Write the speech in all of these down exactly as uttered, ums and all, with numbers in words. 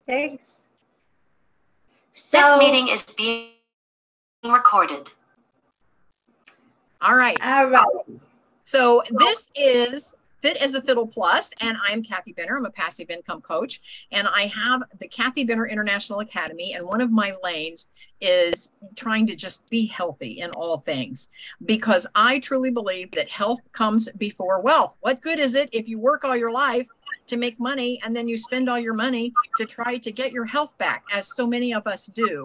Thanks. So, this meeting is being recorded. All right. All right. So this is Fit as a Fiddle Plus, and I'm Kathy Benner. I'm a passive income coach, and I have the Kathy Benner International Academy, and one of my lanes is trying to just be healthy in all things, because I truly believe that health comes before wealth. What good is it if you work all your life to make money and then you spend all your money to try to get your health back, as so many of us do?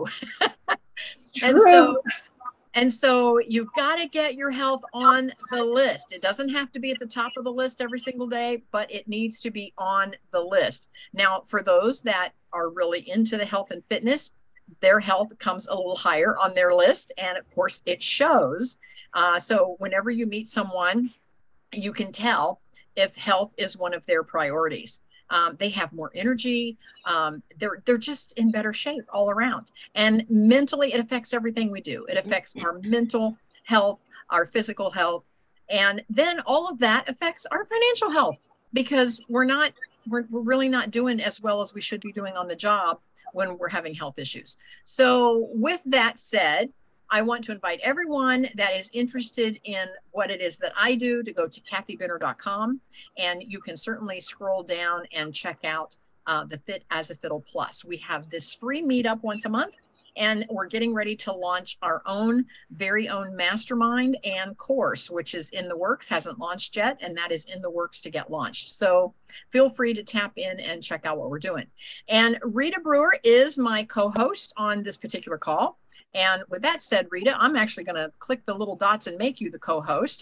And so And so you've got to get your health on the list. It doesn't have to be at the top of the list every single day, but it needs to be on the list. Now, for those that are really into the health and fitness, their health comes a little higher on their list. And of course, it shows. Uh, so whenever you meet someone, you can tell if health is one of their priorities. Um, they have more energy. Um, they're they're just in better shape all around. And mentally, it affects everything we do. It affects our mental health, our physical health, and then all of that affects our financial health, because we're not we're, we're really not doing as well as we should be doing on the job when we're having health issues. So with that said, I want to invite everyone that is interested in what it is that I do to go to kathy benner dot com, and you can certainly scroll down and check out uh, the Fit as a Fiddle Plus. We have this free meetup once a month, and we're getting ready to launch our own very own mastermind and course, which is in the works, hasn't launched yet, and that is in the works to get launched. So feel free to tap in and check out what we're doing. And Rita Brewer is my co-host on this particular call. And with that said, Rita, I'm actually going to click the little dots and make you the co-host.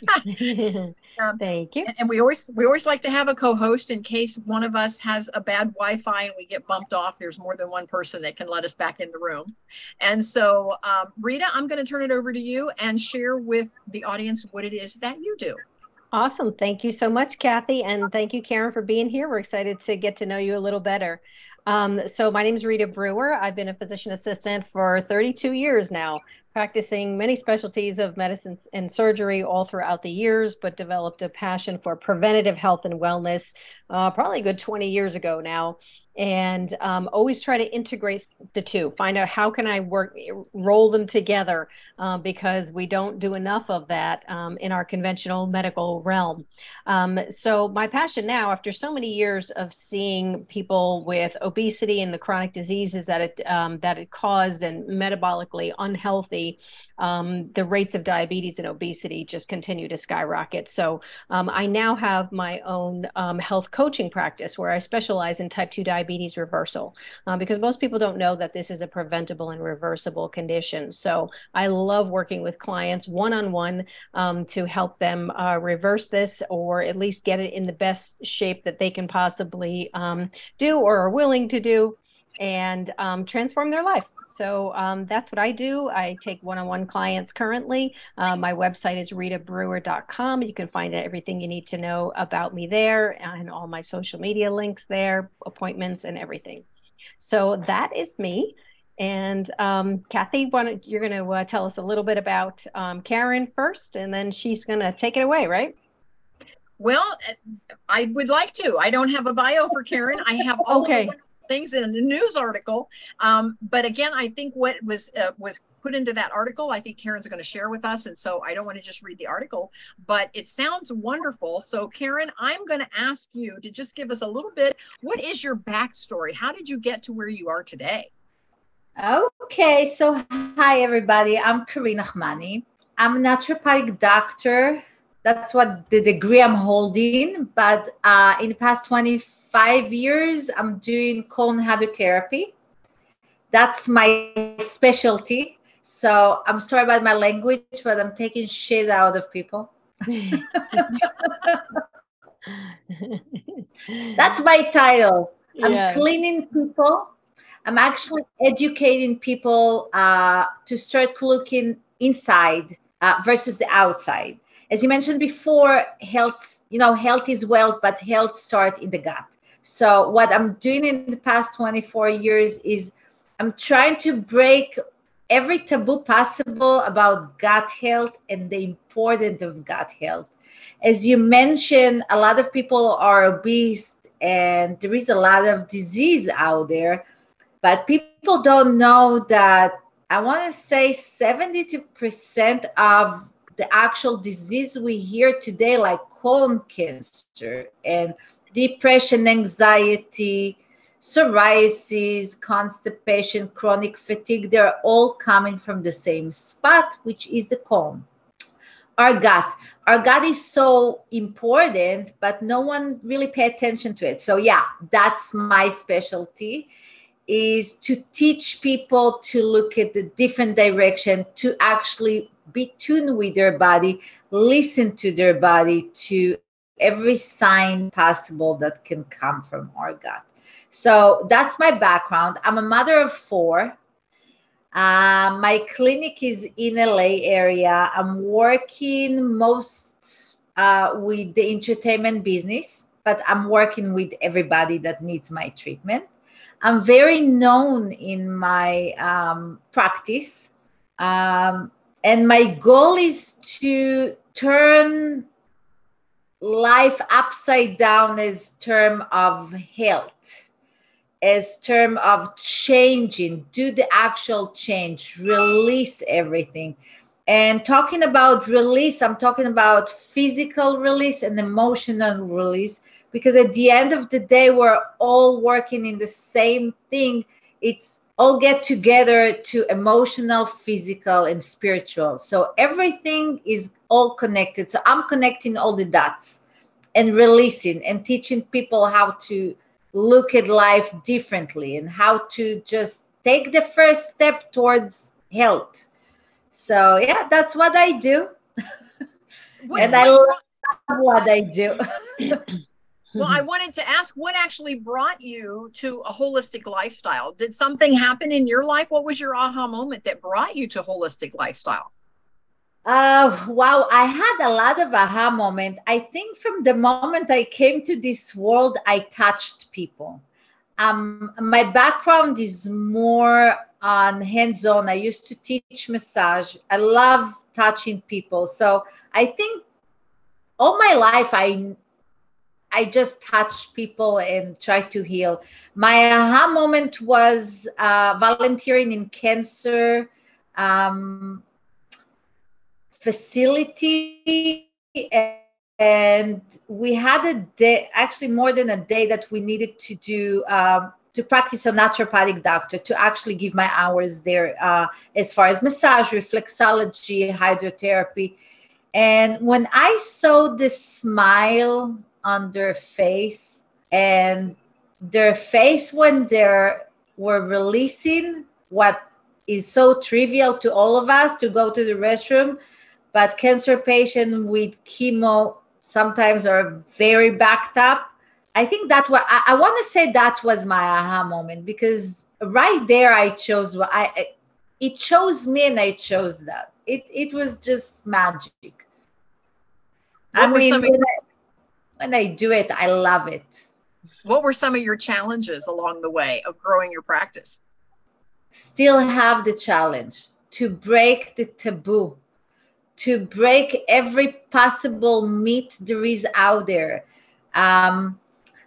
um, Thank you. And, and we always we always like to have a co-host in case one of us has a bad Wi-Fi and we get bumped off. There's more than one person that can let us back in the room. And so, um, Rita, I'm going to turn it over to you and share with the audience what it is that you do. Awesome. Thank you so much, Kathy. And thank you, Karen, for being here. We're excited to get to know you a little better. Um, so my name is Rita Brewer. I've been a physician assistant for thirty-two years now, practicing many specialties of medicine and surgery all throughout the years, but developed a passion for preventative health and wellness uh, probably a good twenty years ago now. And um, always try to integrate the two, find out how can I work, roll them together, uh, because we don't do enough of that um, in our conventional medical realm. Um, so my passion now, after so many years of seeing people with obesity and the chronic diseases that it um, that it caused and metabolically unhealthy, um, the rates of diabetes and obesity just continue to skyrocket. So um, I now have my own um, health coaching practice where I specialize in type two diabetes reversal, uh, because most people don't know that this is a preventable and reversible condition. So I love working with clients one-on-one um, to help them uh, reverse this, or at least get it in the best shape that they can possibly um, do or are willing to do, and um, transform their life. So um, that's what I do. I take one-on-one clients currently. Uh, my website is rita brewer dot com. You can find everything you need to know about me there, and all my social media links there, appointments and everything. So that is me. And um, Kathy, why don't, you're going to uh, tell us a little bit about um, Karen first, and then she's going to take it away, right? Well, I would like to. I don't have a bio for Karen. I have all okay. the things in the news article. Um, but again, I think what was uh, was put into that article, I think Karen's going to share with us. And so I don't want to just read the article, but it sounds wonderful. So Karen, I'm going to ask you to just give us a little bit. What is your backstory? How did you get to where you are today? Okay, so hi everybody. I'm Karina Khmani. I'm a naturopathic doctor. That's what the degree I'm holding. But uh, in the past twenty-five years, I'm doing colon hydrotherapy. That's my specialty. So I'm sorry about my language, but I'm taking shit out of people. That's my title. I'm yeah. cleaning people. I'm actually educating people uh, to start looking inside uh, versus the outside. As you mentioned before, health, you know, health is wealth, but health starts in the gut. So what I'm doing in the past twenty-four years is I'm trying to break every taboo possible about gut health and the importance of gut health. As you mentioned, a lot of people are obese and there is a lot of disease out there, but people don't know that I want to say seventy percent of the actual disease we hear today, like colon cancer and depression, anxiety, psoriasis, constipation, chronic fatigue, they're all coming from the same spot, which is the colon. Our gut. Our gut is so important, but no one really pay attention to it. So yeah, that's my specialty, is to teach people to look at the different direction, to actually be tuned with their body, listen to their body, to every sign possible that can come from our gut. So that's my background. I'm a mother of four. Uh, my clinic is in L A area. I'm working most uh, with the entertainment business, but I'm working with everybody that needs my treatment. I'm very known in my um, practice. Um, and my goal is to turn life upside down as term of health, as term of changing, do the actual change, release everything. And talking about release, I'm talking about physical release and emotional release, because at the end of the day, we're all working in the same thing. It's all get together to emotional, physical, and spiritual. So everything is all connected. So I'm connecting all the dots and releasing and teaching people how to look at life differently and how to just take the first step towards health. So yeah, that's what I do. What, and I love what I do. Well, I wanted to ask, what actually brought you to a holistic lifestyle? Did something happen in your life? What was your aha moment that brought you to holistic lifestyle? Uh, wow, I had a lot of aha moment. I think from the moment I came to this world, I touched people. Um, my background is more on hands-on. I used to teach massage. I love touching people. So I think all my life, I I just touch people and try to heal. My aha moment was uh, volunteering in cancer um, facility, and we had a day, actually more than a day, that we needed to do um, to practice a naturopathic doctor, to actually give my hours there uh, as far as massage, reflexology, hydrotherapy. And when I saw the smile on their face, and their face when they were releasing what is so trivial to all of us, to go to the restroom, but cancer patients with chemo sometimes are very backed up. I think that what I, I want to say, that was my aha moment, because right there I chose what I it chose me, and I chose that. It it was just magic. What I mean, of- when I, when I do it, I love it. What were some of your challenges along the way of growing your practice? Still have the challenge to break the taboo, to break every possible myth there is out there. Um,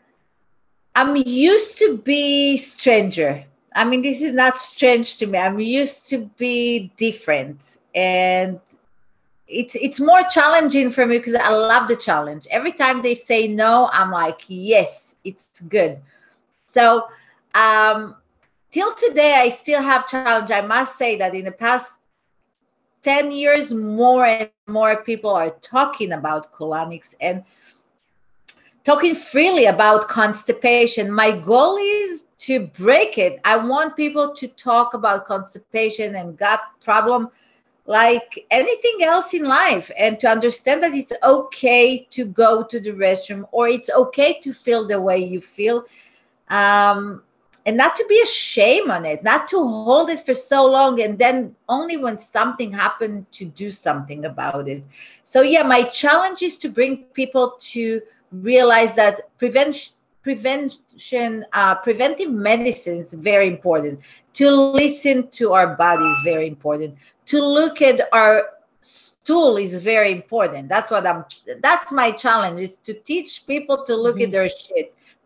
I'm used to be stranger. I mean, this is not strange to me. I'm used to be different. And it's it's more challenging for me because I love the challenge. Every time they say no, I'm like, yes, it's good. So um, till today, I still have challenge. I must say that in the past ten years, more and more people are talking about colonics and talking freely about constipation. My goal is to break it. I want people to talk about constipation and gut problem like anything else in life, and to understand that it's okay to go to the restroom, or it's okay to feel the way you feel, um, and not to be ashamed on it, not to hold it for so long, and then only when something happened to do something about it. So yeah, my challenge is to bring people to realize that prevention prevention uh, preventive medicine is very important. To listen to our body is very important. To look at our stool is very important. That's what I'm that's my challenge, is to teach people to look mm-hmm. at their shit,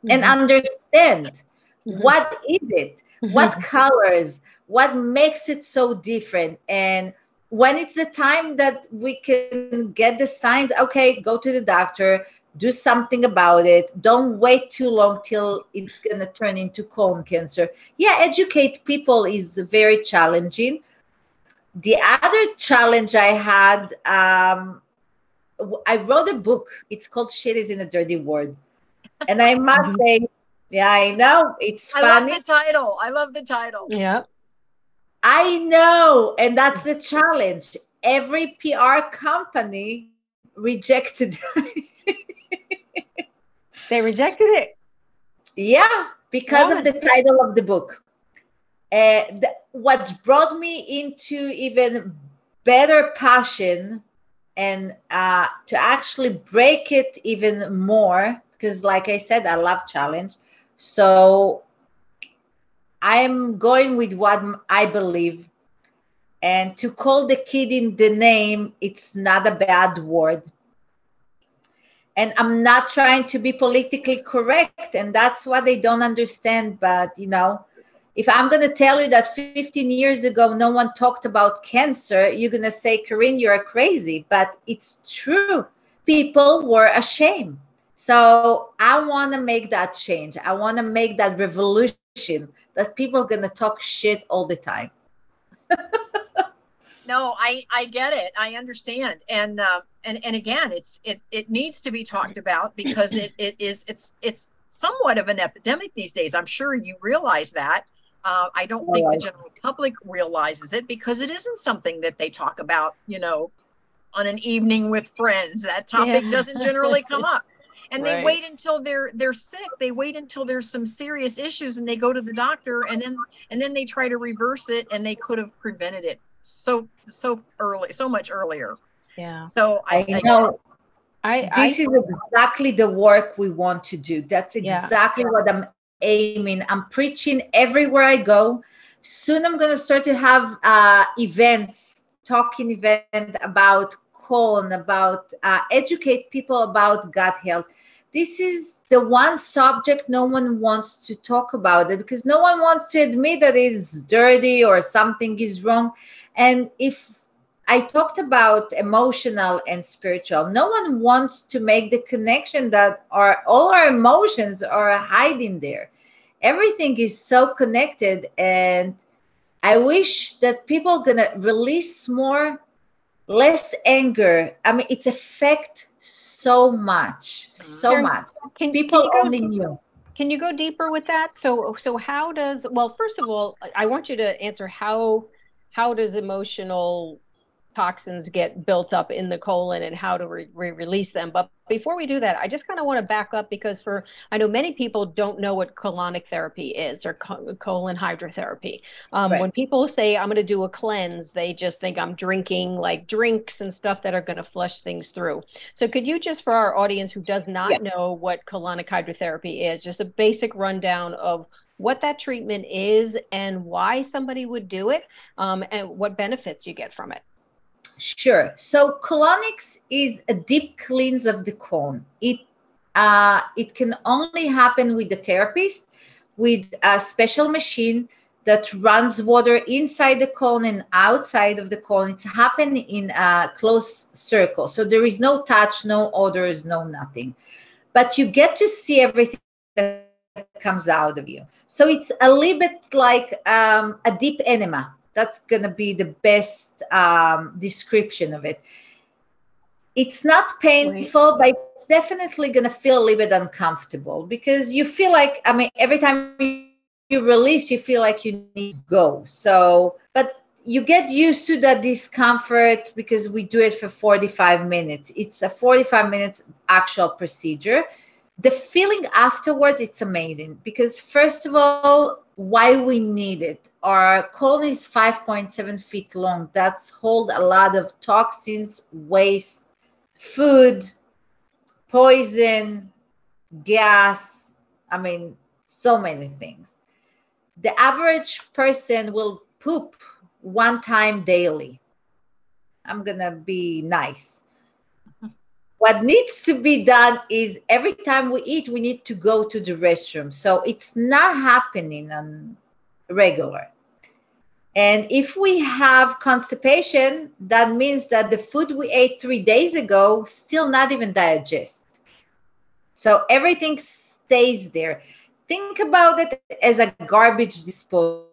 mm-hmm. and understand mm-hmm. what is it, mm-hmm. what colors, what makes it so different. And when it's the time that we can get the signs, okay, go to the doctor, do something about it. Don't wait too long till it's going to turn into colon cancer. Yeah, educate people is very challenging. The other challenge I had, um, I wrote a book. It's called Shit is in a Dirty Word. And I must say, yeah, I know, it's funny. I love the title. I love the title. Yeah. I know. And that's the challenge. Every P R company rejected it. They rejected it? Yeah, because Why? of the title of the book. Uh, the, what brought me into even better passion and uh, to actually break it even more, because like I said, I love challenge. So I'm going with what I believe. And to call the kid in the name, it's not a bad word. And I'm not trying to be politically correct. And that's what they don't understand. But, you know, if I'm going to tell you that fifteen years ago, no one talked about cancer, you're going to say, Corinne, you're crazy. But it's true. People were ashamed. So I want to make that change. I want to make that revolution that people are going to talk shit all the time. No, I, I get it. I understand. And, uh, and, and again, it's, it, it needs to be talked about because it, it is, it's, it's somewhat of an epidemic these days. I'm sure you realize that. Uh, I don't think the general public realizes it because it isn't something that they talk about, you know, on an evening with friends. That topic yeah. doesn't generally come up. And right. they wait until they're they're sick. They wait until there's some serious issues and they go to the doctor and then and then they try to reverse it and they could have prevented it so so early, so much earlier. Yeah. So I, I know I, this I, is exactly the work we want to do. That's exactly yeah. what I'm aiming. I'm preaching everywhere I go. Soon I'm going to start to have uh, events, talking event about colon, about uh, educate people about gut health. This is the one subject no one wants to talk about it because no one wants to admit that it's dirty or something is wrong. And if I talked about emotional and spiritual, no one wants to make the connection that our all our emotions are hiding there. Everything is so connected, and I wish that people are gonna release more, less anger. I mean, it's affect so much, so Karen, much. Can, people can only knew. Can you go deeper with that? So, so how does? Well, first of all, I want you to answer how how does emotional toxins get built up in the colon and how to re re release them. But before we do that, I just kind of want to back up because for I know many people don't know what colonic therapy is or co colon hydrotherapy. Um, right. When people say I'm going to do a cleanse, they just think I'm drinking like drinks and stuff that are going to flush things through. So could you just, for our audience who does not yeah. know what colonic hydrotherapy is, just a basic rundown of what that treatment is and why somebody would do it, um, and what benefits you get from it? Sure. So colonics is a deep cleanse of the colon. It uh, it can only happen with the therapist, with a special machine that runs water inside the colon and outside of the colon. It's happening in a close circle. So there is no touch, no odors, no nothing. But you get to see everything that comes out of you. So it's a little bit like um, a deep enema. That's going to be the best um, description of it. It's not painful, Wait. but it's definitely going to feel a little bit uncomfortable because you feel like, I mean, every time you, you release, you feel like you need to go. So, but you get used to that discomfort because we do it for forty-five minutes. It's a forty-five minutes actual procedure. The feeling afterwards, it's amazing because first of all, why we need it. Our colon is five point seven feet long. That's hold a lot of toxins, waste, food, poison, gas. I mean, so many things. The average person will poop one time daily. I'm gonna be nice. what needs to be done is every time we eat, we need to go to the restroom. So it's not happening on regular. And if we have constipation, that means that the food we ate three days ago still not even digest. So everything stays there. Think about it as a garbage disposal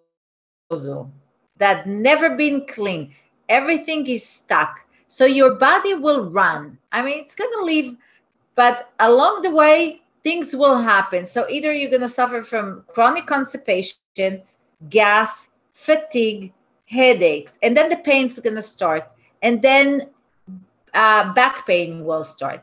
that never been cleaned. Everything is stuck. So your body will run. I mean, it's going to leave, but along the way, things will happen. So either you're going to suffer from chronic constipation, gas, fatigue, headaches, and then the pain's going to start. And then uh, back pain will start.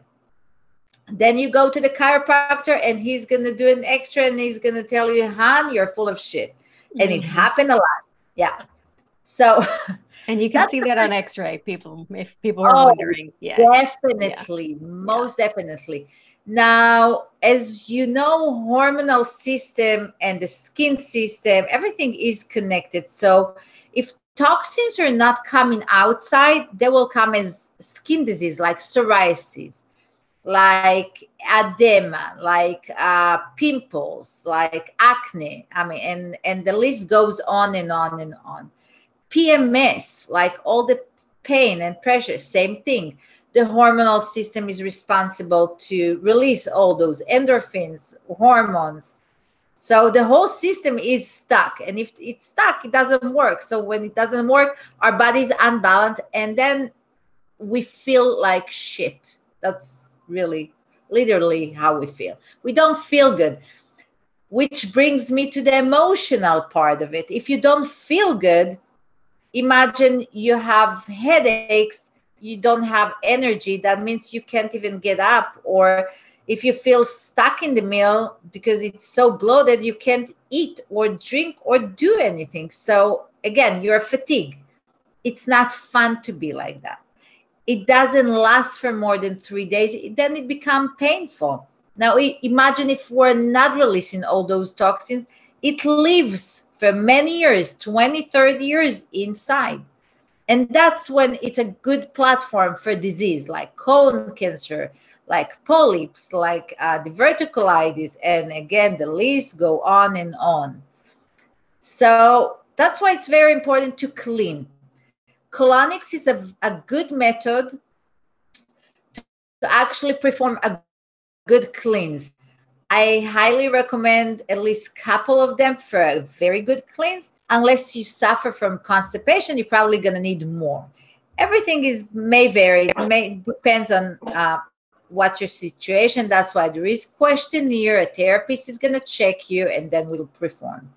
Then you go to the chiropractor and he's going to do an x-ray and he's going to tell you, hon, you're full of shit. And mm-hmm. it happened a lot. Yeah. So. And you can see that on x-ray, people, if people are oh, wondering. Yeah. Definitely. Yeah. Most yeah. definitely. Now, as you know, hormonal system and the skin system, everything is connected. So if toxins are not coming outside, they will come as skin disease like psoriasis, like edema, like uh, pimples, like acne. I mean, and, and the list goes on and on and on. P M S, like all the pain and pressure, same thing. The hormonal system is responsible to release all those endorphins, hormones. So the whole system is stuck. And if it's stuck, it doesn't work. So when it doesn't work, our body's unbalanced. And then we feel like shit. That's really literally how we feel. We don't feel good, which brings me to the emotional part of it. If you don't feel good, imagine you have headaches, you don't have energy. That means you can't even get up. Or if you feel stuck in the meal because it's so bloated, you can't eat or drink or do anything. So again, you're fatigued. It's not fun to be like that. It doesn't last for more than three days. Then it becomes painful. Now imagine if we're not releasing all those toxins, it lives for many years, twenty, thirty years inside. And that's when it's a good platform for disease like colon cancer, like polyps, like uh, diverticulitis, and again, the list go on and on. So that's why it's very important to clean. Colonics is a, a good method to actually perform a good cleanse. I highly recommend at least a couple of them for a very good cleanse. Unless you suffer from constipation, you're probably going to need more. Everything is may vary. It may depends on uh, what's your situation. That's why there is questionnaire. A therapist is going to check you, and then we'll perform.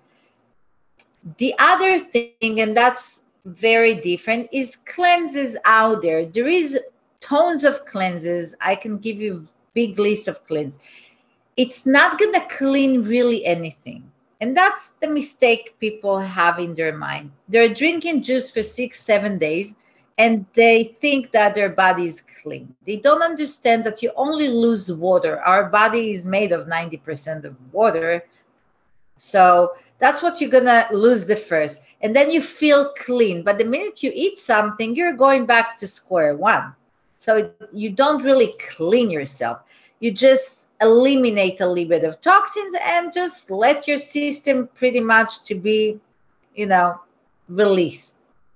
The other thing, and that's very different, is cleanses out there. There is tons of cleanses. I can give you a big list of cleanses. It's not going to clean really anything. And that's the mistake people have in their mind. They're drinking juice for six, seven days, and they think that their body is clean. They don't understand that you only lose water. Our body is made of ninety percent of water. So that's what you're going to lose the first. And then you feel clean. But the minute you eat something, you're going back to square one. So you don't really clean yourself. You just eliminate a little bit of toxins and just let your system pretty much to be, you know, released.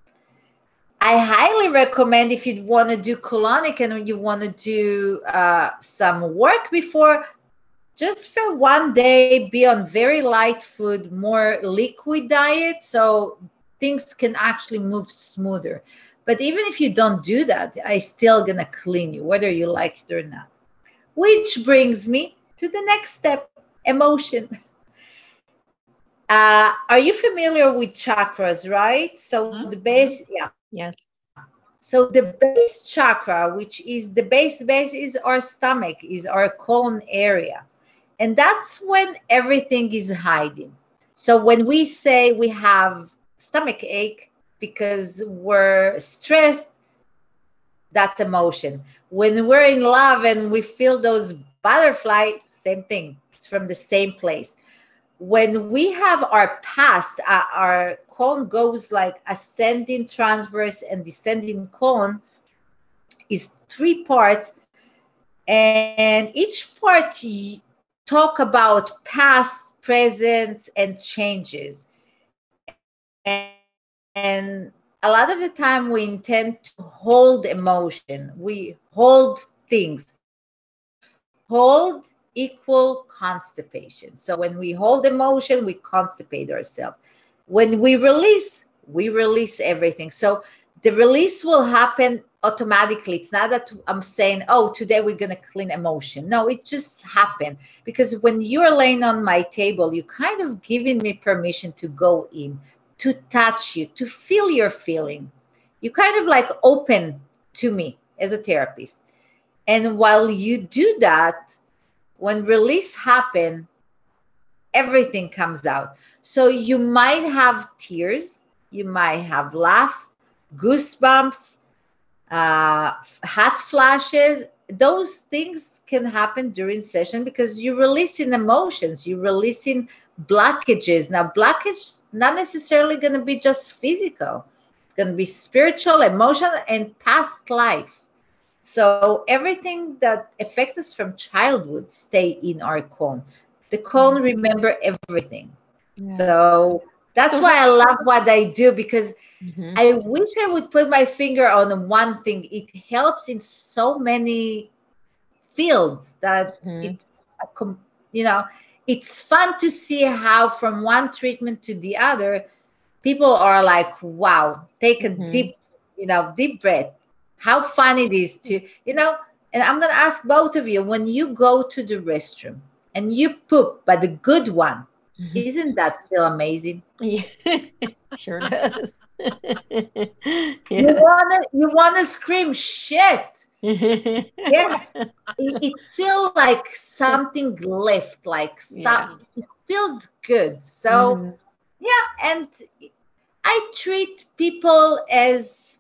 I highly recommend if you want to do colonic and you want to do uh, some work before, just for one day, be on very light food, more liquid diet, so things can actually move smoother. But even if you don't do that, I still gonna clean you, whether you like it or not. Which brings me to the next step, emotion. Uh, are you familiar with chakras, right? So mm-hmm. the base, yeah. Yes. So the base chakra, which is the base base, is our stomach, is our colon area. And that's when everything is hiding. So when we say we have stomach ache because we're stressed, that's emotion. When we're in love and we feel those butterflies, same thing. It's from the same place. When we have our past, uh, our colon goes like ascending, transverse, and descending colon is three parts. And each part talk about past, present, and changes. And a lot of the time we intend to hold emotion. We hold things. Hold equal constipation. So when we hold emotion, we constipate ourselves. When we release, we release everything. So the release will happen automatically. It's not that I'm saying, oh, today we're going to clean emotion. No, it just happened. Because when you're laying on my table, you kind of giving me permission to go in, to touch you, to feel your feeling. You kind of like open to me as a therapist. And while you do that, when release happens, everything comes out. So you might have tears, you might have laugh, goosebumps, uh, hot flashes. Those things can happen during session because you're releasing emotions, you're releasing blockages. Now, blockage not necessarily going to be just physical. It's going to be spiritual, emotional, and past life. So everything that affects us from childhood stay in our cone. The cone remember everything. Yeah. So that's so, why I love what I do, because mm-hmm. I wish I would put my finger on one thing. It helps in so many fields that mm-hmm. it's, a, you know, it's fun to see how from one treatment to the other, people are like, wow, take a mm-hmm. deep, you know, deep breath. How fun it is to, you know, and I'm going to ask both of you, when you go to the restroom and you poop, but the good one, mm-hmm. isn't that feel amazing? Yeah, sure does. Yeah. You wanna, you wanna scream, shit. Yes, it, it feels like something left, like some, yeah. It feels good. So, mm-hmm. yeah, and I treat people as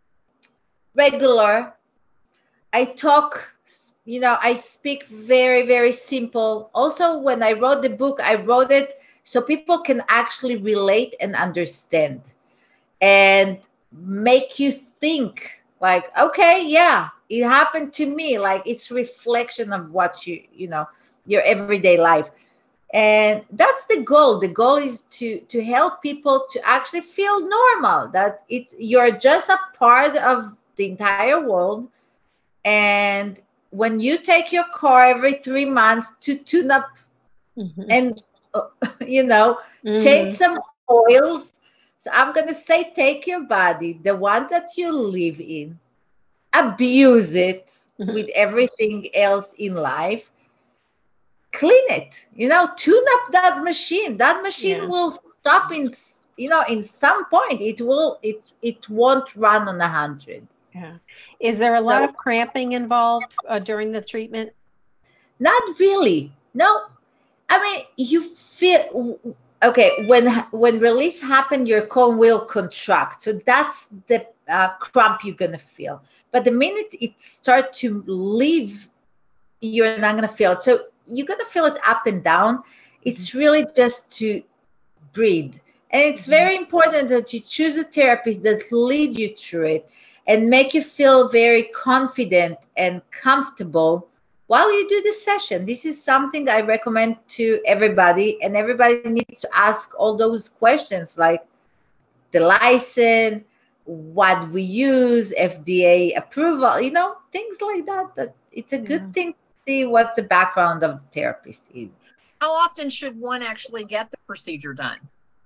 regular. I talk, you know, I speak very, very simple. Also, when I wrote the book, I wrote it so people can actually relate and understand and make you think like, okay, yeah, it happened to me. Like it's reflection of what you, you know, your everyday life. And that's the goal. The goal is to to help people to actually feel normal, that it you're just a part of the entire world. And when you take your car every three months to tune up mm-hmm. and uh, you know mm-hmm. change some oils, so I'm gonna say, take your body, the one that you live in, abuse it mm-hmm. with everything else in life, clean it, you know, tune up that machine. That machine yeah. will stop in, you know, in some point it will, it it won't run on a hundred. Yeah. Is there a lot so, of cramping involved uh, during the treatment? Not really. No. I mean, you feel, okay, when when release happens, your cone will contract. So that's the uh, cramp you're going to feel. But the minute it starts to leave, you're not going to feel it. So you're going to feel it up and down. It's really just to breathe. And it's mm-hmm. very important that you choose a therapist that leads you through it and make you feel very confident and comfortable while you do the session. This is something I recommend to everybody, and everybody needs to ask all those questions like the license, what we use, F D A approval, you know, things like that. That it's a good yeah. thing to see what the background of the therapist is. How often should one actually get the procedure done?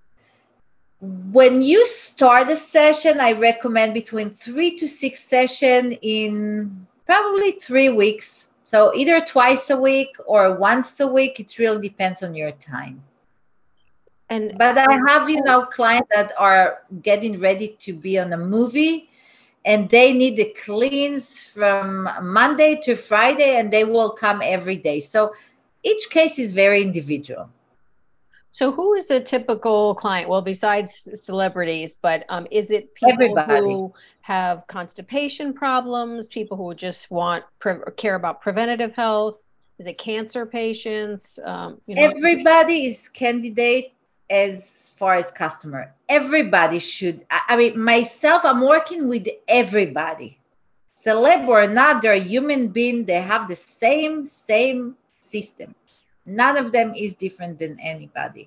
When you start a session, I recommend between three to six sessions in probably three weeks. So either twice a week or once a week. It really depends on your time. And but I have, you know, clients that are getting ready to be on a movie, and they need the cleans from Monday to Friday, and they will come every day. So each case is very individual. So who is a typical client? Well, besides celebrities, but um, is it people Everybody. who have constipation problems, people who just want care about preventative health? Is it cancer patients? Um, you know? Everybody is candidate as far as customer. Everybody should. I mean, myself, I'm working with everybody. celeb or not, they're human being. They have the same, same system. None of them is different than anybody.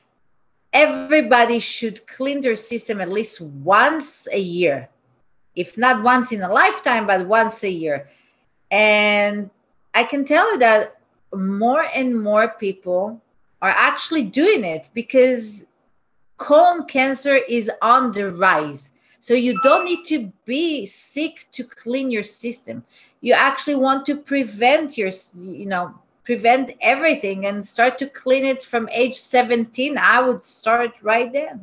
Everybody should clean their system at least once a year, if not once in a lifetime, but once a year. And I can tell you that more and more people are actually doing it because colon cancer is on the rise. So you don't need to be sick to clean your system. You actually want to prevent your, you know, prevent everything and start to clean it from age seventeen. I would start right then.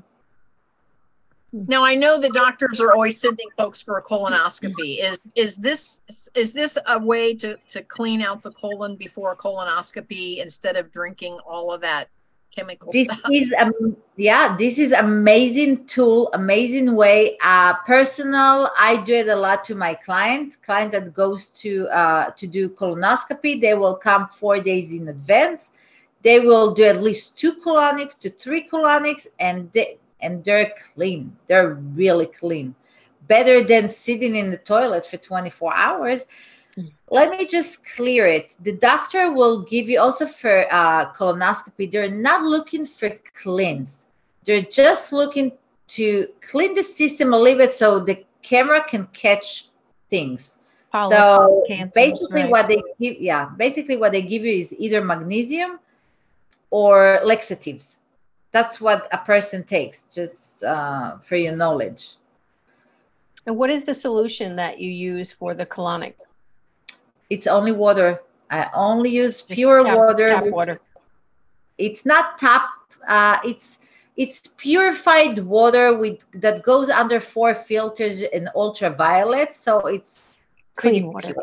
Now, I know the doctors are always sending folks for a colonoscopy. Is is this is this a way to to clean out the colon before a colonoscopy instead of drinking all of that chemical this stuff? Is um, yeah, this is amazing tool, amazing way. Uh, personal, I do it a lot to my client. Client that goes to uh, to do colonoscopy, they will come four days in advance. They will do at least two colonics to three colonics, and they and they're clean. They're really clean. Better than sitting in the toilet for twenty-four hours. Let me just clear it. The doctor will give you also for uh, colonoscopy. They're not looking for cleanse. They're just looking to clean the system a little bit so the camera can catch things. Polyps, so cancers, basically right. what they give, yeah, basically what they give you is either magnesium or laxatives. That's what a person takes, just uh, for your knowledge. And what is the solution that you use for the colonic? It's only water. I only use pure tap, water. Tap water. It's not tap. Uh, it's it's purified water with that goes under four filters in ultraviolet. So it's clean water.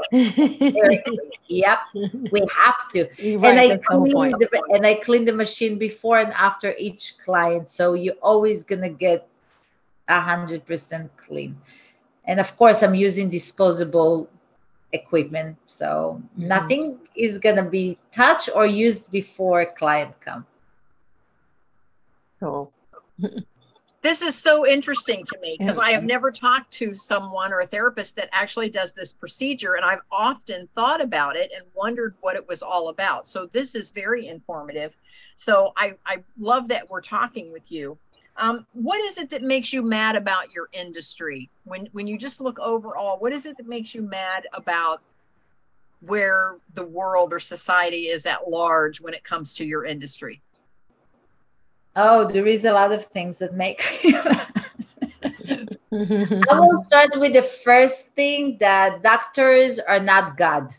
Yep, we have to. Right, and I clean the, and I clean the machine before and after each client. So you're always gonna get a hundred percent clean. And of course, I'm using disposable equipment, so mm-hmm. nothing is gonna be touched or used before a client come. Cool. This is so interesting to me because I have never talked to someone or a therapist that actually does this procedure, and I've often thought about it and wondered what it was all about. So this is very informative. So I, I love that we're talking with you. Um, what is it that makes you mad about your industry? When, when you just look overall, what is it that makes you mad about where the world or society is at large when it comes to your industry? Oh, there is a lot of things that make me mad. I will start with the first thing, that doctors are not God.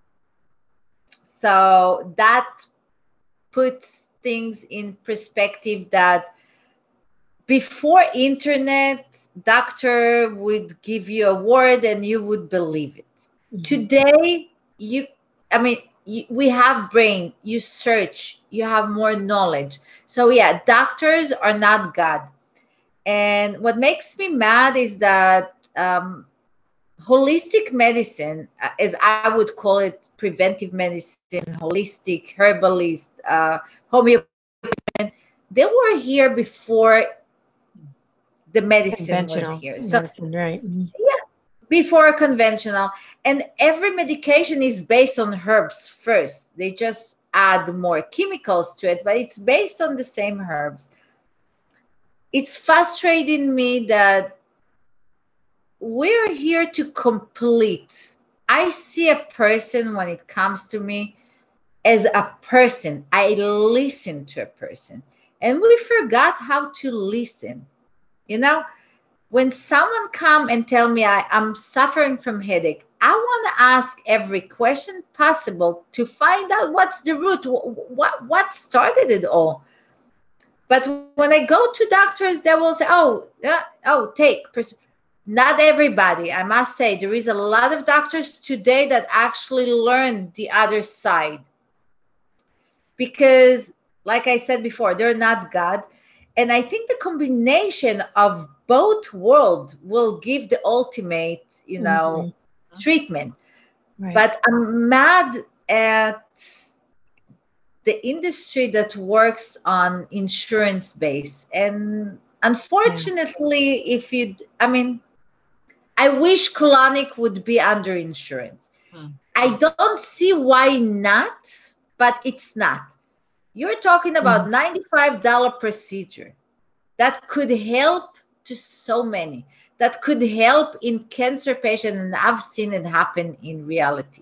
So that puts things in perspective, that before internet, doctor would give you a word and you would believe it. Mm-hmm. Today, you, I mean, you, we have brain, you search, you have more knowledge. So yeah, doctors are not God. And what makes me mad is that um, holistic medicine, as I would call it, preventive medicine, holistic, herbalist, uh, homeopathy, they were here before the medicine was here. So, medicine, right. Yeah, before conventional. And every medication is based on herbs first. They just add more chemicals to it, but it's based on the same herbs. It's frustrating me that we're here to complete. I see a person when it comes to me as a person. I listen to a person. And we forgot how to listen. You know, when someone come and tell me I, I'm suffering from headache, I want to ask every question possible to find out what's the root, what, what started it all. But when I go to doctors, they will say, oh, uh, oh, take. Not everybody, I must say. There is a lot of doctors today that actually learn the other side. Because, like I said before, they're not God. And I think the combination of both worlds will give the ultimate, you know, mm-hmm. treatment. Right. But I'm mad at the industry that works on insurance base. And unfortunately, yeah. if you, I mean, I wish colonic would be under insurance. Hmm. I don't see why not, but it's not. You're talking about mm. ninety-five dollars procedure that could help to so many, that could help in cancer patients, and I've seen it happen in reality.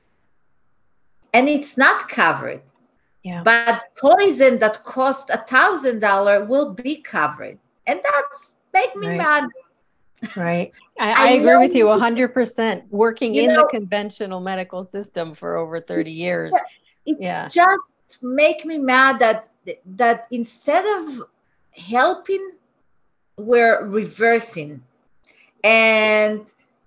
And it's not covered. Yeah. But poison that cost a thousand dollars will be covered. And that's make me right. mad. Right. I, I, I agree with you one hundred percent. Working in know, the conventional medical system for over thirty years. Just, it's yeah. just make me mad that that instead of helping, we're reversing. And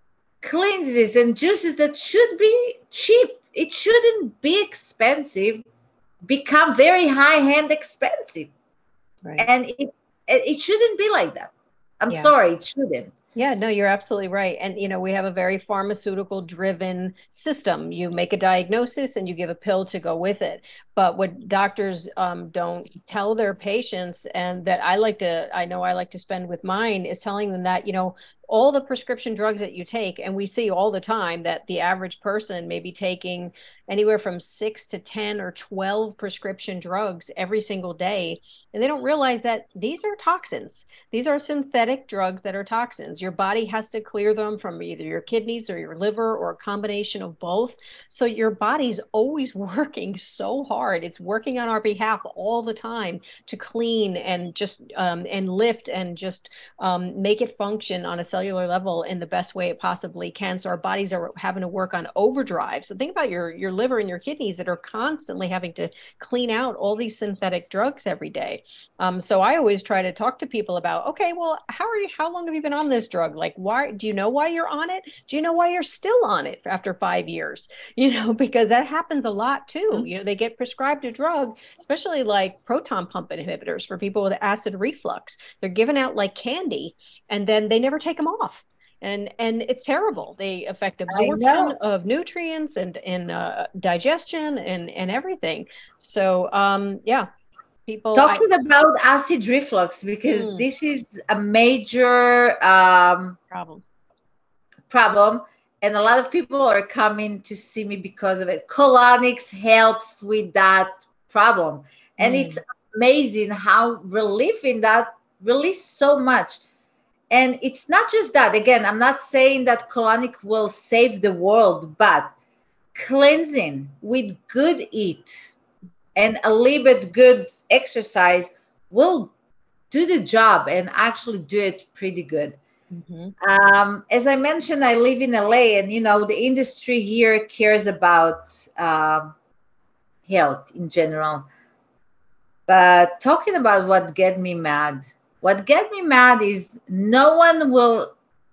cleanses and juices that should be cheap, it shouldn't be expensive, become very high-end expensive. Right. And it it shouldn't be like that. I'm yeah. sorry, it shouldn't. Yeah, no, you're absolutely right. And, you know, we have a very pharmaceutical driven system. You make a diagnosis and you give a pill to go with it. But what doctors um, don't tell their patients, and that I like to, I know I like to spend with mine, is telling them that, you know, all the prescription drugs that you take, and we see all the time that the average person may be taking anywhere from six to ten or twelve prescription drugs every single day. And they don't realize that these are toxins. These are synthetic drugs that are toxins. Your body has to clear them from either your kidneys or your liver or a combination of both. So your body's always working so hard. It's working on our behalf all the time to clean and just um, and lift and just um, make it function on a cellular level in the best way it possibly can. So our bodies are having to work on overdrive. So think about your, your liver and your kidneys that are constantly having to clean out all these synthetic drugs every day. Um, so I always try to talk to people about, okay, well, how are you, how long have you been on this drug? Like, why, do you know why you're on it? Do you know why you're still on it after five years? You know, because that happens a lot too. Mm-hmm. You know, they get prescribed a drug, especially like proton pump inhibitors for people with acid reflux. They're given out like candy, and then they never take them off. And and it's terrible. They affect absorption of nutrients and, and uh, digestion and, and everything. So, um, yeah. People talking I, about acid reflux, because mm, this is a major um, problem. problem. And a lot of people are coming to see me because of it. Colonics helps with that problem. And mm. it's amazing how relief in that release so much. And it's not just that. Again, I'm not saying that colonic will save the world, but cleansing with good eat and a little bit good exercise will do the job and actually do it pretty good. Mm-hmm. Um, as I mentioned, I live in L A, and you know the industry here cares about um, health in general. But talking about what get me mad, what get me mad is no one will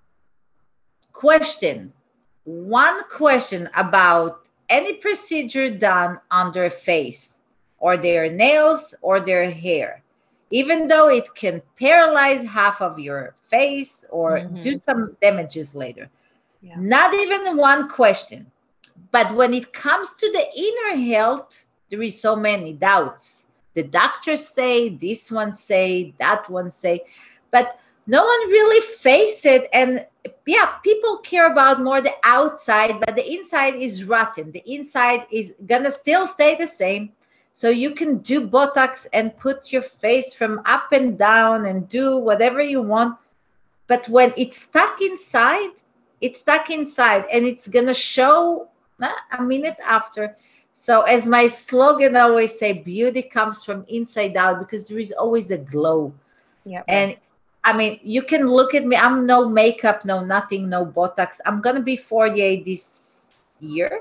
question one question about any procedure done on their face or their nails or their hair, even though it can paralyze half of your face or mm-hmm. do some damages later. Yeah. Not even one question. But when it comes to the inner health, there is so many doubts. The doctors say, this one say, that one say, but no one really face it. And yeah, people care about more the outside, but the inside is rotten. The inside is gonna still stay the same. So you can do Botox and put your face from up and down and do whatever you want. But when it's stuck inside, it's stuck inside, and it's going to show a minute after. So as my slogan always say, beauty comes from inside out, because there is always a glow. Yep, and yes. I mean, you can look at me. I'm no makeup, no nothing, no Botox. I'm going to be forty-eight this year.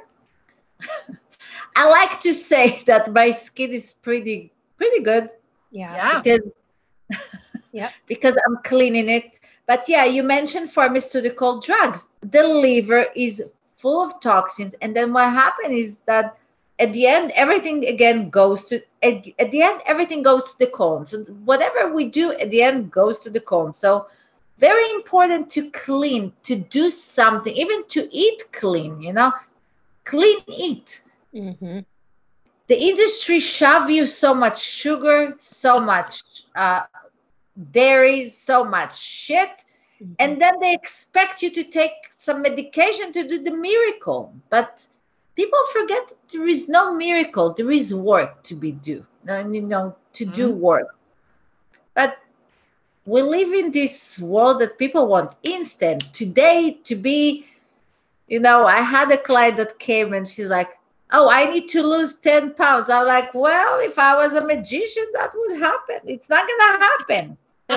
I like to say that my skin is pretty, pretty good. Yeah. Because, yeah. because I'm cleaning it. But yeah, you mentioned pharmaceutical drugs. The liver is full of toxins. And then what happens is that at the end, everything again goes to, at, at the end, everything goes to the colon. So whatever we do at the end goes to the colon. So very important to clean, to do something, even to eat clean, you know, clean eat. Mm-hmm. The industry shove you so much sugar, so much uh, dairy, so much shit, Mm-hmm. And then they expect you to take some medication to do the miracle. But people forget that there is no miracle. There is work to be do, and you know, to mm-hmm. do work. But we live in this world that people want instant today to be, you know, I had a client that came and she's like, oh, I need to lose ten pounds. I'm like, well, if I was a magician, that would happen. It's not going to happen.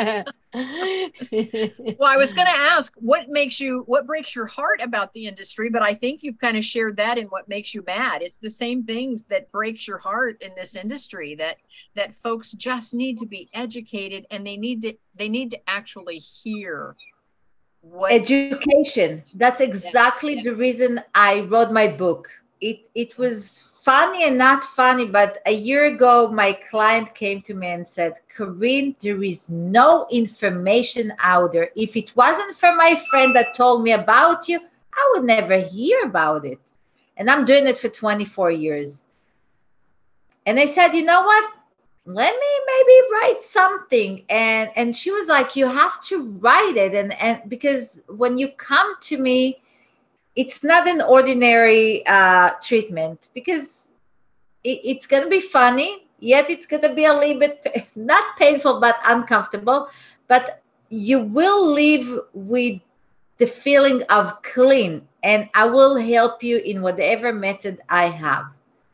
Well, I was going to ask, what makes you, what breaks your heart about the industry? But I think you've kind of shared that in what makes you mad. It's the same things that breaks your heart in this industry, that that folks just need to be educated, and they need to they need to actually hear what education. That's exactly yeah. the reason I wrote my book. It it was funny and not funny, but a year ago, my client came to me and said, Corinne, there is no information out there. If it wasn't for my friend that told me about you, I would never hear about it. And I'm doing it for twenty-four years. And I said, you know what? Let me maybe write something. And, and she was like, you have to write it. And, and because when you come to me, it's not an ordinary uh, treatment, because it, it's going to be funny, yet it's going to be a little bit, not painful, but uncomfortable. But you will live with the feeling of clean, and I will help you in whatever method I have.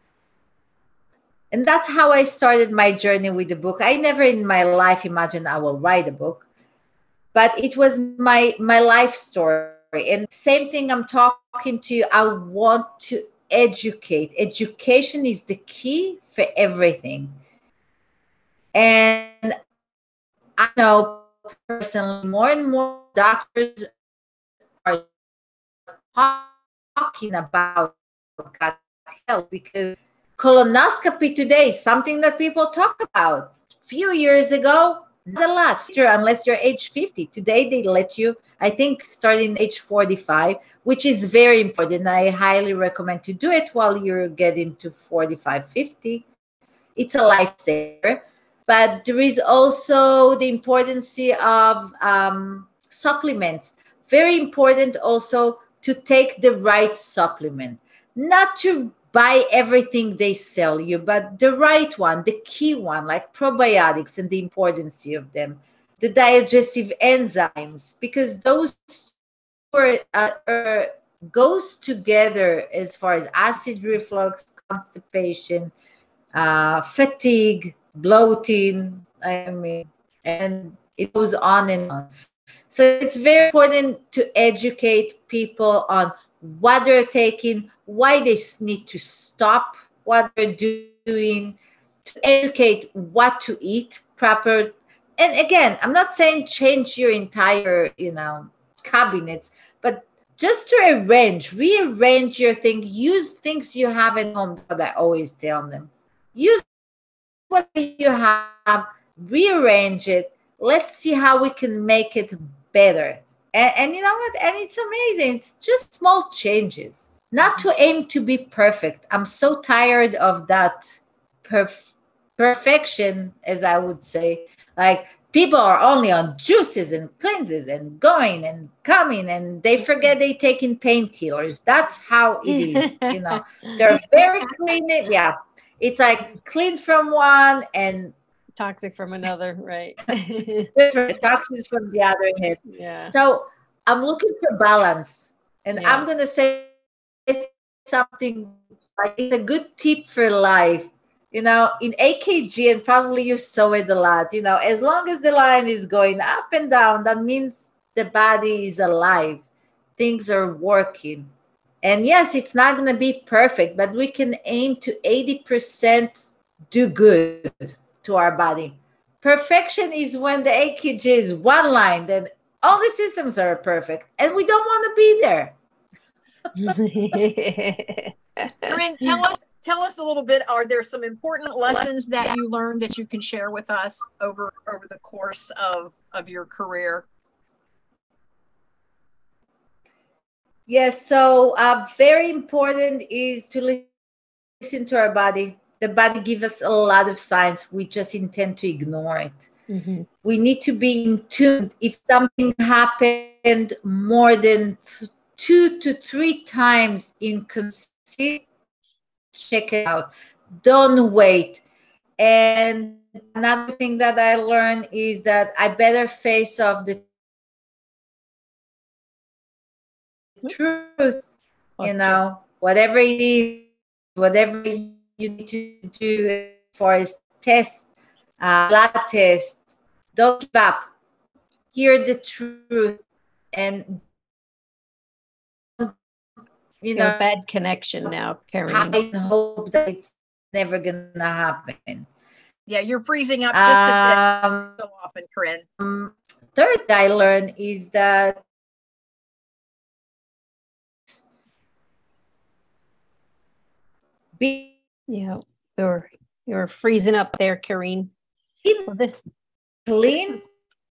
And that's how I started my journey with the book. I never in my life imagined I will write a book, but it was my, my life story. And same thing I'm talking to you, I want to educate. Education is the key for everything. And I know personally more and more doctors are talking about gut health, because colonoscopy today is something that people talk about. A few years ago, not a lot, unless you're age fifty. Today, they let you, I think, starting age forty-five, which is very important. I highly recommend to do it while you're getting to forty-five, fifty. It's a lifesaver. But there is also the importance of um, supplements. Very important also to take the right supplement. Not to buy everything they sell you, but the right one, the key one, like probiotics and the importance of them, the digestive enzymes, because those are, uh, are goes together as far as acid reflux, constipation, uh, fatigue, bloating, I mean, and it goes on and on. So it's very important to educate people on what they're taking, why they need to stop what they're doing, to educate what to eat proper. And again, I'm not saying change your entire, you know, cabinets, but just to arrange, rearrange your thing, use things you have at home that I always tell them. Use what you have, rearrange it. Let's see how we can make it better. And, and you know what? And it's amazing. It's just small changes. Not to aim to be perfect. I'm so tired of that perf perfection, as I would say. Like, people are only on juices and cleanses and going and coming, and they forget they taking painkillers. That's how it is. You know, they're very clean. Yeah, it's like clean from one and toxic from another, right? Toxic from the other head. Yeah. So I'm looking for balance, and yeah. I'm gonna say something like it's a good tip for life. You know, in A K G, and probably you saw it a lot. You know, as long as the line is going up and down, that means the body is alive. Things are working. And yes, it's not gonna be perfect, but we can aim to eighty percent do good to our body. Perfection is when the A K G is one line, then all the systems are perfect, and we don't want to be there. Corinne, tell us, tell us a little bit. Are there some important lessons that you learned that you can share with us over over the course of of your career? Yes. So, uh, very important is to listen to our body. The body gives us a lot of signs. We just intend to ignore it. Mm-hmm. We need to be in tune. If something happened more than two to three times in consistent, check it out. Don't wait. And another thing that I learned is that I better face off the truth. You know, whatever it is, whatever you need to do for a test, uh, blood test, don't give up. Hear the truth, and you know, You're a bad connection now, Karen. I hope that it's never gonna happen. Yeah, you're freezing up just a bit so often, Corinne. Um, third I learned is that be yeah, you're you're freezing up there, Karen. Clean.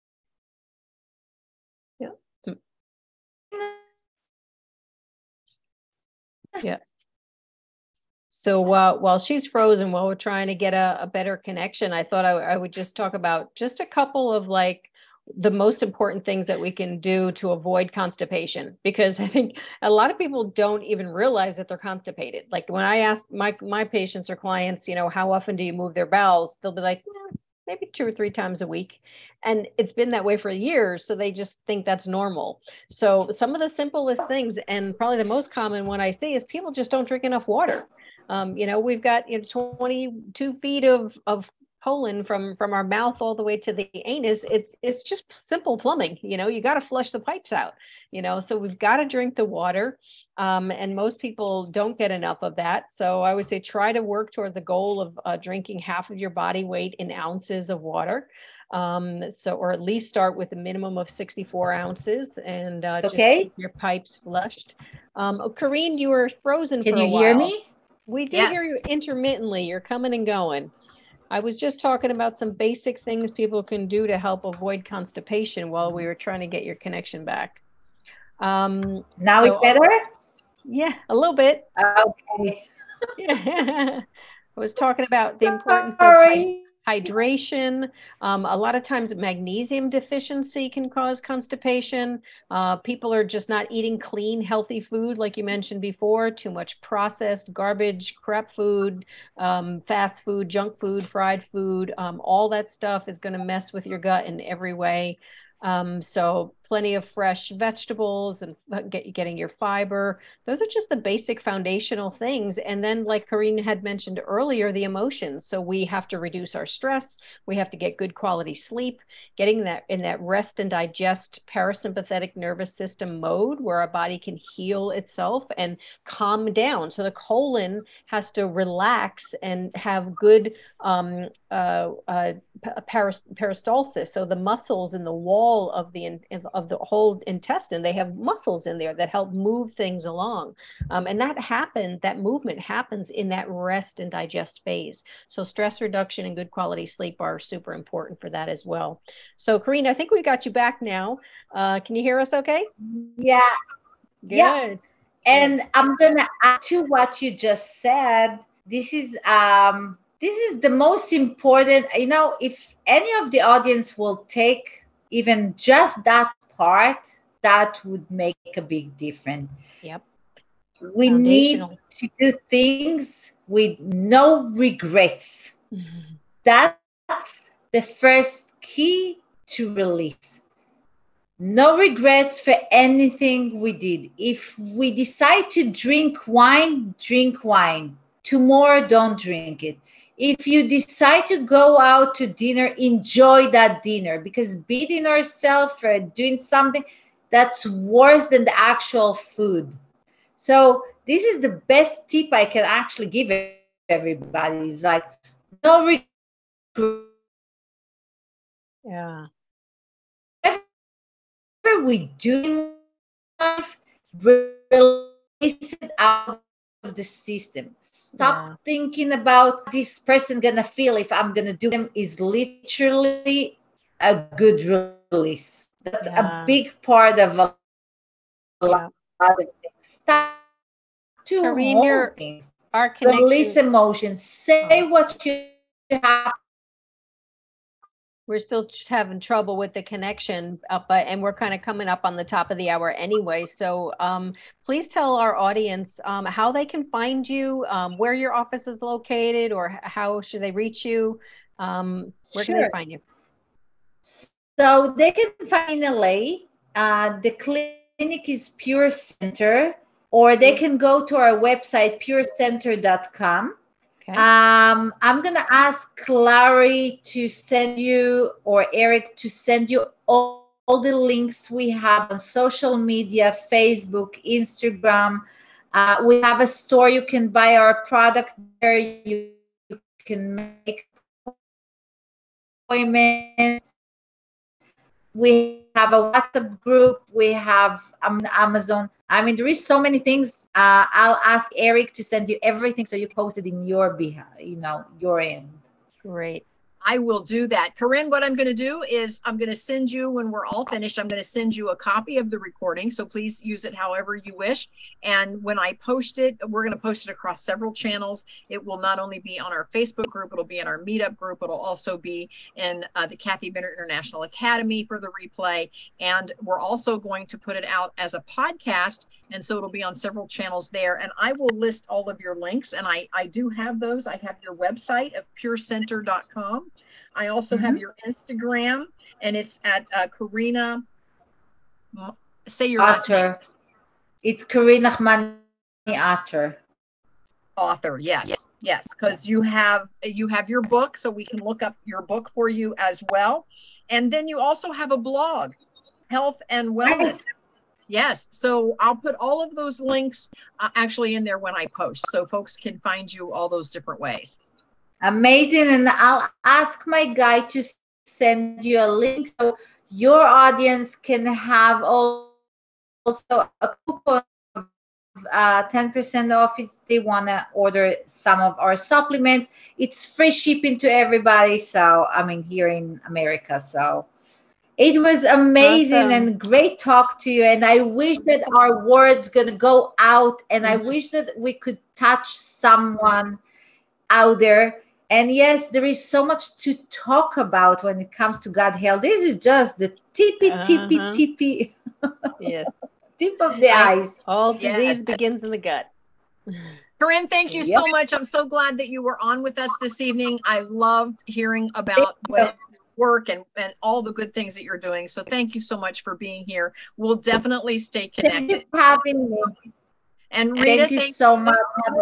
Yeah. Yeah. So uh, while she's frozen, while we're trying to get a, a better connection, I thought I, I would just talk about just a couple of like the most important things that we can do to avoid constipation, because I think a lot of people don't even realize that they're constipated. Like when I ask my, my patients or clients, you know, how often do you move their bowels? They'll be like, eh, maybe two or three times a week. And it's been that way for years. So they just think that's normal. So some of the simplest things, and probably the most common one I see, is people just don't drink enough water. Um, you know, we've got you know, twenty-two feet of, of colon from, from our mouth all the way to the anus. It's, it's just simple plumbing. You know, you got to flush the pipes out, you know, so we've got to drink the water. Um, and most people don't get enough of that. So I would say try to work toward the goal of uh, drinking half of your body weight in ounces of water. Um, so, or at least start with a minimum of sixty-four ounces and uh, just okay. keep your pipes flushed. Um, oh, Corinne, you were frozen Can for a you while. hear me? We did yes. hear you intermittently. You're coming and going. I was just talking about some basic things people can do to help avoid constipation while we were trying to get your connection back. Um, now so, it's better? Yeah, a little bit. Okay. Yeah. I was talking about the importance Sorry. of hydration. Um, a lot of times magnesium deficiency can cause constipation. Uh, people are just not eating clean, healthy food, like you mentioned before, too much processed garbage, crap food, um, fast food, junk food, fried food. Um, all that stuff is going to mess with your gut in every way. Um, so plenty of fresh vegetables and get, getting your fiber. Those are just the basic foundational things. And then like Corinne had mentioned earlier, the emotions. So we have to reduce our stress. We have to get good quality sleep, getting that in that rest and digest parasympathetic nervous system mode where our body can heal itself and calm down. So the colon has to relax and have good um, uh, uh, paras peristalsis. So the muscles in the wall of the in, of the whole intestine, they have muscles in there that help move things along. Um, and that happens, that movement happens in that rest and digest phase. So stress reduction and good quality sleep are super important for that as well. So Corinne, I think we got you back now. Uh, can you hear us okay? Yeah. Good. Yeah. And I'm gonna add to what you just said. This is um this is the most important, you know, if any of the audience will take even just that part, that would make a big difference. Yep. We need to do things with no regrets. Mm-hmm. That's the first key to release. No regrets for anything we did. If we decide to drink wine, drink wine. Tomorrow, don't drink it. If you decide to go out to dinner, enjoy that dinner, because beating ourselves for doing something that's worse than the actual food. So this is the best tip I can actually give everybody. Is like no regret. Yeah. Whatever we do in life, release it out of the system. Stop yeah. thinking about this person gonna feel if I'm gonna do them. Is literally a good release. That's yeah. a big part of a lot yeah. of things. Stop to Corinne, hold things. Our connection. Release emotions. Say oh. what you have. We're still having trouble with the connection, uh, but and we're kind of coming up on the top of the hour anyway. So um, please tell our audience um, how they can find you, um, where your office is located, or how should they reach you? Um, where Sure. can they find you? So they can find in L A. Uh, the clinic is Pure Center, or they can go to our website, pure center dot com. Okay. Um, I'm going to ask Larry to send you, or Eric to send you all, all the links we have on social media, Facebook, Instagram. Uh, we have a store. You can buy our product there. You, you can make appointments. We have a WhatsApp group. We have um, Amazon. I mean, there is so many things. Uh, I'll ask Eric to send you everything so you post it in your behalf, you know, your end. Great. I will do that. Corinne, what I'm going to do is I'm going to send you, when we're all finished, I'm going to send you a copy of the recording. So please use it however you wish. And when I post it, we're going to post it across several channels. It will not only be on our Facebook group, it'll be in our meetup group. It'll also be in uh, the Kathy Benter International Academy for the replay. And we're also going to put it out as a podcast. And so it'll be on several channels there. And I will list all of your links. And I, I do have those. I have your website of pure center dot com. I also mm-hmm. have your Instagram, and it's at uh, Karina. Say your last name. It's Karina Ahmani Author. Author, yes, yes, because you have you have your book, so we can look up your book for you as well. And then you also have a blog, Health and Wellness. Right. Yes, so I'll put all of those links uh, actually in there when I post, so folks can find you all those different ways. Amazing. And I'll ask my guy to send you a link so your audience can have also a coupon of uh, ten percent off if they want to order some of our supplements. It's free shipping to everybody. So, I mean, here in America. So it was amazing awesome. And great talk to you. And I wish that our words going to go out, and mm-hmm. I wish that we could touch someone out there. And yes, there is so much to talk about when it comes to gut health. This is just the tippy, tippy, uh-huh. tippy. Yes. Tip of the eyes. All disease yes. begins in the gut. Corinne, thank you yep. so much. I'm so glad that you were on with us this evening. I loved hearing about what work and, and all the good things that you're doing. So thank you so much for being here. We'll definitely stay connected. Thank you for having me. And Rita, thank you thank so you. much.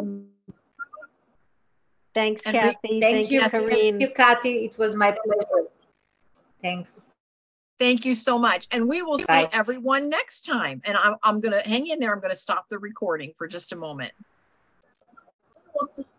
Thanks, and Kathy. Thank, thank you, you, Corinne. Thank you, Kathy. It was my pleasure. Thanks. Thank you so much. And we will Bye. see everyone next time. And I'm, I'm going to hang in there. I'm going to stop the recording for just a moment.